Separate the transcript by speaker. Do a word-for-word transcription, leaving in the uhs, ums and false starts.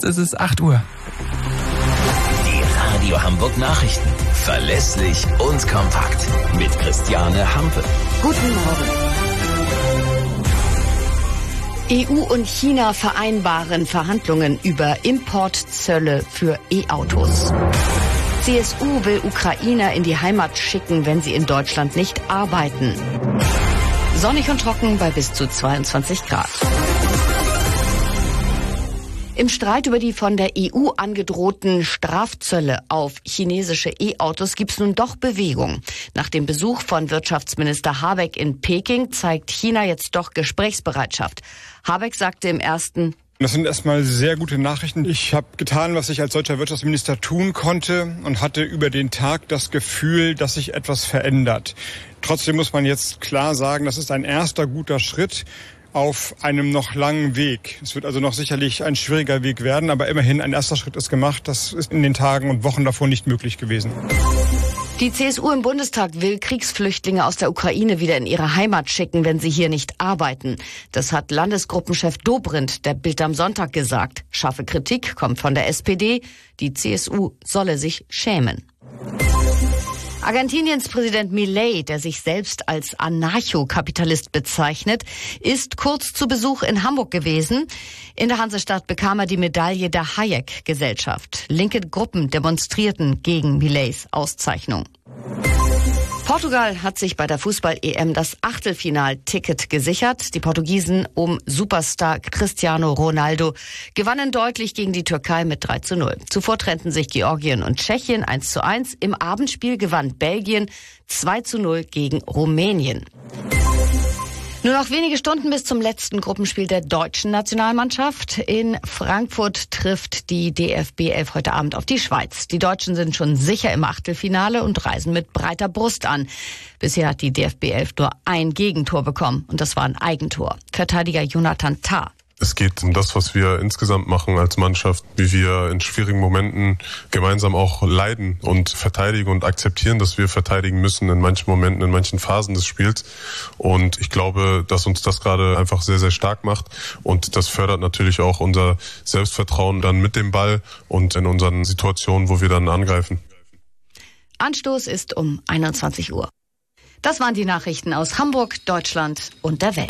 Speaker 1: Jetzt ist es acht Uhr.
Speaker 2: Die Radio Hamburg Nachrichten. Verlässlich und kompakt. Mit Christiane Hampe.
Speaker 3: Guten Morgen. E U und China vereinbaren Verhandlungen über Importzölle für E-Autos. C S U will Ukrainer in die Heimat schicken, wenn sie in Deutschland nicht arbeiten. Sonnig und trocken bei bis zu zweiundzwanzig Grad. Im Streit über die von der E U angedrohten Strafzölle auf chinesische E-Autos gibt's nun doch Bewegung. Nach dem Besuch von Wirtschaftsminister Habeck in Peking zeigt China jetzt doch Gesprächsbereitschaft. Habeck sagte im ersten:
Speaker 4: Das sind erstmal sehr gute Nachrichten. Ich habe getan, was ich als deutscher Wirtschaftsminister tun konnte und hatte über den Tag das Gefühl, dass sich etwas verändert. Trotzdem muss man jetzt klar sagen, das ist ein erster guter Schritt auf einem noch langen Weg. Es wird also noch sicherlich ein schwieriger Weg werden, aber immerhin ein erster Schritt ist gemacht. Das ist in den Tagen und Wochen davor nicht möglich gewesen.
Speaker 3: Die C S U im Bundestag will Kriegsflüchtlinge aus der Ukraine wieder in ihre Heimat schicken, wenn sie hier nicht arbeiten. Das hat Landesgruppenchef Dobrindt der Bild am Sonntag gesagt. Scharfe Kritik kommt von der S P D. Die C S U solle sich schämen. Argentiniens Präsident Milei, der sich selbst als Anarchokapitalist bezeichnet, ist kurz zu Besuch in Hamburg gewesen. In der Hansestadt bekam er die Medaille der Hayek-Gesellschaft. Linke Gruppen demonstrierten gegen Mileis Auszeichnung. Portugal hat sich bei der Fußball-E M das Achtelfinal-Ticket gesichert. Die Portugiesen um Superstar Cristiano Ronaldo gewannen deutlich gegen die Türkei mit drei zu null. Zuvor trennten sich Georgien und Tschechien eins zu eins. Im Abendspiel gewann Belgien zwei zu null gegen Rumänien. Nur noch wenige Stunden bis zum letzten Gruppenspiel der deutschen Nationalmannschaft. In Frankfurt trifft die D F B elf heute Abend auf die Schweiz. Die Deutschen sind schon sicher im Achtelfinale und reisen mit breiter Brust an. Bisher hat die D F B elf nur ein Gegentor bekommen und das war ein Eigentor. Verteidiger Jonathan Tah.
Speaker 5: Es geht um das, was wir insgesamt machen als Mannschaft, wie wir in schwierigen Momenten gemeinsam auch leiden und verteidigen und akzeptieren, dass wir verteidigen müssen in manchen Momenten, in manchen Phasen des Spiels. Und ich glaube, dass uns das gerade einfach sehr, sehr stark macht. Und das fördert natürlich auch unser Selbstvertrauen dann mit dem Ball und in unseren Situationen, wo wir dann angreifen.
Speaker 3: Anstoß ist um einundzwanzig Uhr. Das waren die Nachrichten aus Hamburg, Deutschland und der Welt.